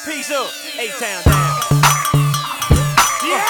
Peace up, A-Town down. Yeah.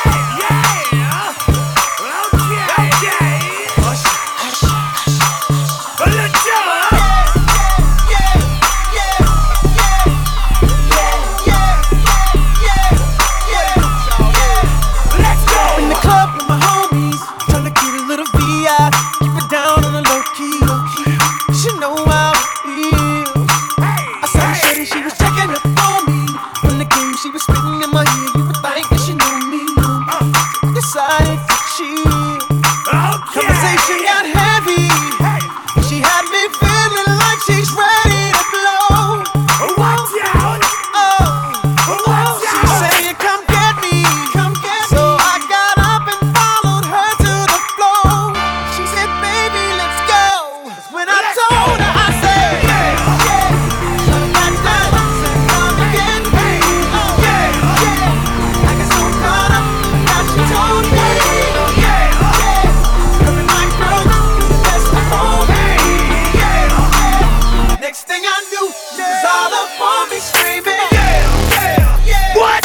Decided to cheat. Conversation got heavy. She had me feeling like she's ready to blow. Watch out! She's saying, "Come get me." So I got up and followed her to the floor. She said, "Baby, let's go." When I told her, I said, "Shut that down." I said, "Come get me." I got so caught up that she told me. Next thing I knew, she was all up on me screaming. What?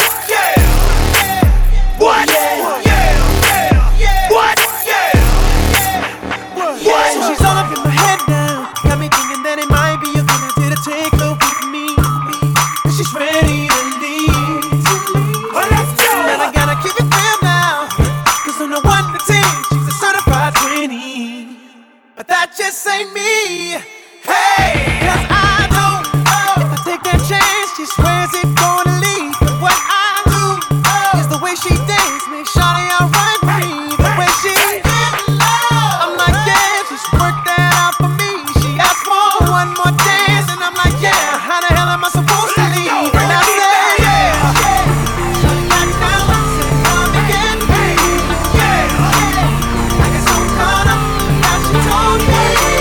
What? So she's all up in my head now. Got me thinking that it might be a good idea to take her with me. And she's ready to leave. Well, let's go! And I gotta keep it real now, 'cause on the 1 to 10, she's a certified 20. But that just ain't me. Hey, 'cause I don't know if I take that chance, she swears it's gonna leave. But what I do is the way she dance makes shawty alright with me. The way she I'm like, yeah, just work that out for me. She asked for one more dance, and I'm like, yeah, how the hell am I supposed to leave? And I said, shut it back down, I said, come and get me. I get so caught up that she told me.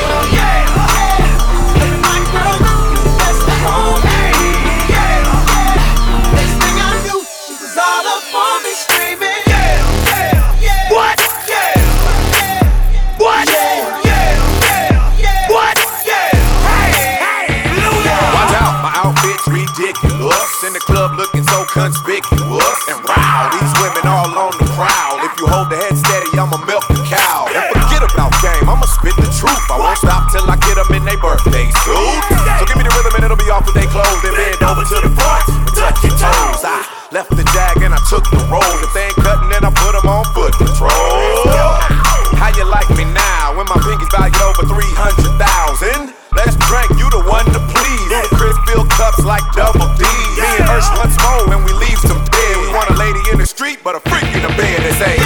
In the club looking so conspicuous. And wow, these women all on the prowl. If you hold the head steady, I'ma milk the cow. And forget about game, I'ma spit the truth. I won't stop till I get them in their birthday suit. So give me the rhythm and it'll be off with they clothes. Then bend over to the front and touch your toes. I left the jag and I took the roll. If they ain't cutting, then I put them on foot patrol. How you like me now when my pinky's valued over 300,000? Let's drink, you the one to please. Ludacris fill cups like double D. Me and Ursh once more when we leave some dead. We want a lady in the street, but a freak in the bed. They say